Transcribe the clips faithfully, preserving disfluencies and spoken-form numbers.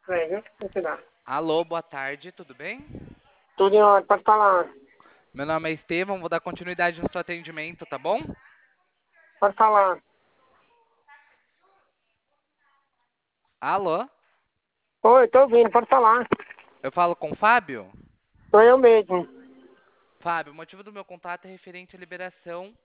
É, viu? Vou te dar. Alô, boa tarde, tudo bem? Tudo em ordem, pode falar. Meu nome é Estevão, vou dar continuidade no seu atendimento, tá bom? Pode falar. Alô? Oi, tô ouvindo, pode falar. Eu falo com o Fábio? Sou eu mesmo. Fábio, o motivo do meu contato é referente à liberação.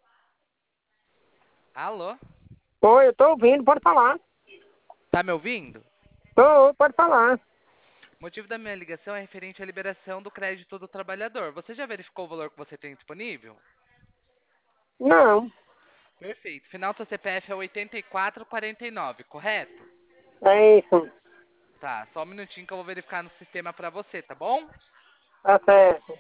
Alô? Oi, eu tô ouvindo, pode falar. Tá me ouvindo? Tô, pode falar. O motivo da minha ligação é referente à liberação do crédito do trabalhador. Você já verificou o valor que você tem disponível? Não, Perfeito. Final do seu C P F é oitenta e quatro quarenta e nove, correto? é isso. Tá, só um minutinho que eu vou verificar no sistema pra você, tá bom? Tá certo.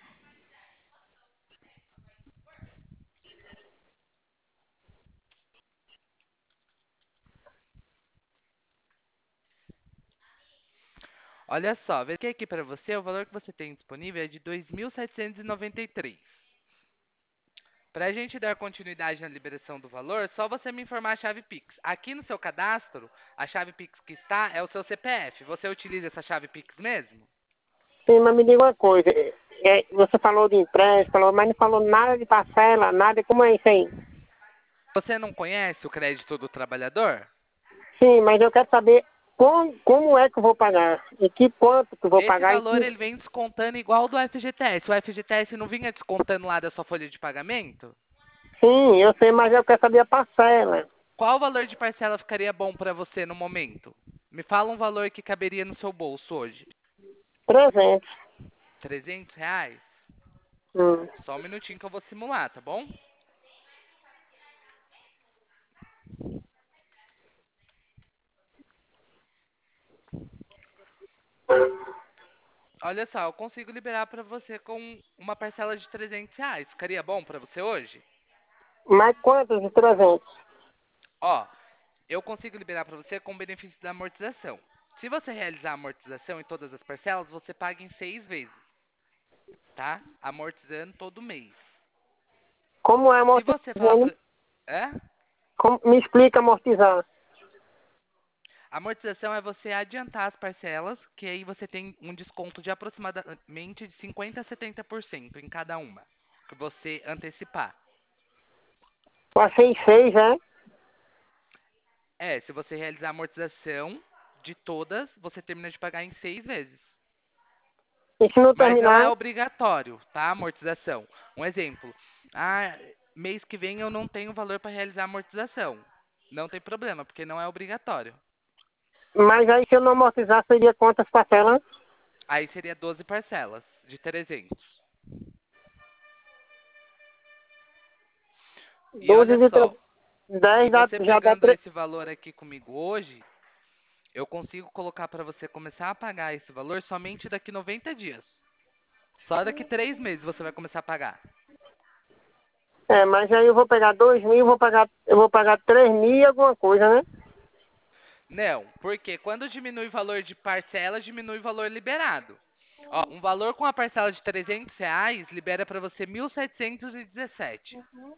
Olha só, verifiquei aqui para você, o valor que você tem disponível é de dois mil setecentos e noventa e três. Para a gente dar continuidade na liberação do valor, só você me informar a chave Pix. Aqui no seu cadastro, a chave Pix que está é o seu C P F. Você utiliza essa chave Pix mesmo? Sim, mas me diga uma coisa. É, você falou de empréstimo, falou, mas não falou nada de parcela, nada. Como é isso aí? Você não conhece o crédito do trabalhador? Sim, mas eu quero saber como, como é que eu vou pagar. E que quanto que eu vou Esse pagar e valor que... ele vem descontando igual do F G T S. O F G T S não vinha descontando lá da sua folha de pagamento? Sim, eu sei, mas eu quero saber a parcela. Qual valor de parcela ficaria bom para você no momento? Me fala um valor que caberia no seu bolso hoje. Trezentos. Trezentos reais? Hum. Só um minutinho que eu vou simular, tá bom? Olha só, eu consigo liberar para você com uma parcela de trezentos reais. Ficaria bom para você hoje? Mais quantos de trezentos? Ó, eu consigo liberar para você com o benefício da amortização. Se você realizar a amortização em todas as parcelas, você paga em seis vezes, tá? Amortizando todo mês. Como é Se você falar amortizando? pra... É? Como, me explica amortizar. Amortização é você adiantar as parcelas, que aí você tem um desconto de aproximadamente de cinquenta a setenta por cento em cada uma, que você antecipar. Eu achei seis, é? É, se você realizar a amortização de todas, você termina de pagar em seis vezes. E se não Mas não é terminar? obrigatório, tá? Amortização. Um exemplo. Ah, mês que vem eu não tenho valor para realizar a amortização. Não tem problema, porque não é obrigatório. Mas aí se eu não amortizar, seria quantas parcelas? Aí seria doze parcelas de trezentos. E Doze olha de só, trezentos. e Dez dá, você já dá pegando três. esse valor aqui comigo hoje, eu consigo colocar para você começar a pagar esse valor somente daqui noventa dias. Só daqui três meses você vai começar a pagar. É, mas aí eu vou pegar dois mil, eu vou pagar, eu vou pagar três mil e alguma coisa, né? Não, porque quando diminui o valor de parcela, diminui o valor liberado. Ó, um valor com a parcela de trezentos reais libera para você mil setecentos e dezessete.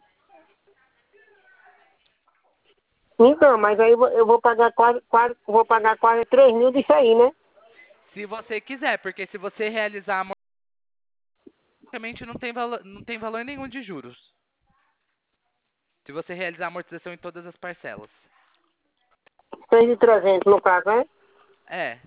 Então, mas aí eu vou eu vou pagar quase, quase, vou pagar quase três mil disso aí, né? Se você quiser, porque se você realizar amortizamento, não tem valor, não tem valor nenhum de juros. Se você realizar a amortização em todas as parcelas. Seis de trezentos no caso, né? É.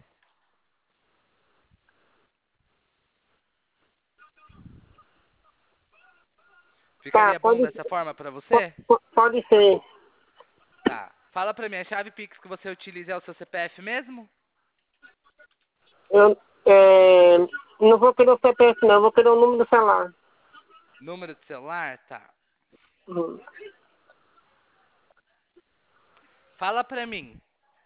Tá, Ficaria bom pode, dessa forma para você? po- pode ser. Tá. Fala para mim, a chave Pix que você utiliza é o seu C P F mesmo? Eu é, não vou querer o C P F, não, eu vou querer o número do celular. Número de celular? Tá. Hum. Fala para mim.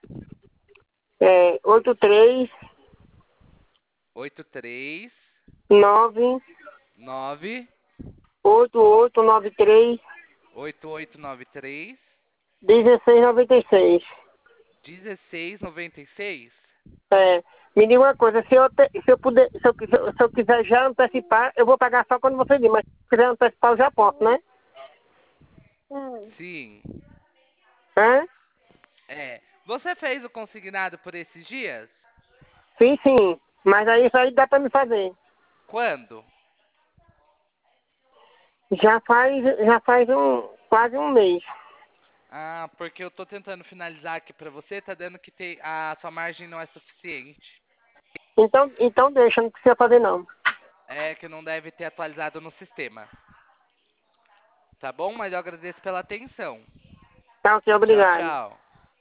É, oito três oito três nove nove oito oito nove três oito oito nove três dezesseis noventa e seis. dezesseis noventa e seis. É, me diga uma coisa, se eu, te- se eu puder, se eu, quiser- se eu quiser já antecipar, eu vou pagar só quando você vir, mas se eu quiser antecipar eu já posso, né? Sim. Hã? É. Você fez o consignado por esses dias? Sim, sim. Mas aí isso aí dá pra me fazer. Quando? Já faz, já faz um, quase um mês. Ah, porque eu tô tentando finalizar aqui pra você, tá dando que tem, a sua margem não é suficiente. Então, então deixa, não precisa fazer não. É que não deve ter atualizado no sistema. Tá bom? Mas eu agradeço pela atenção. Tá ok, Tchau, obrigado. tchau.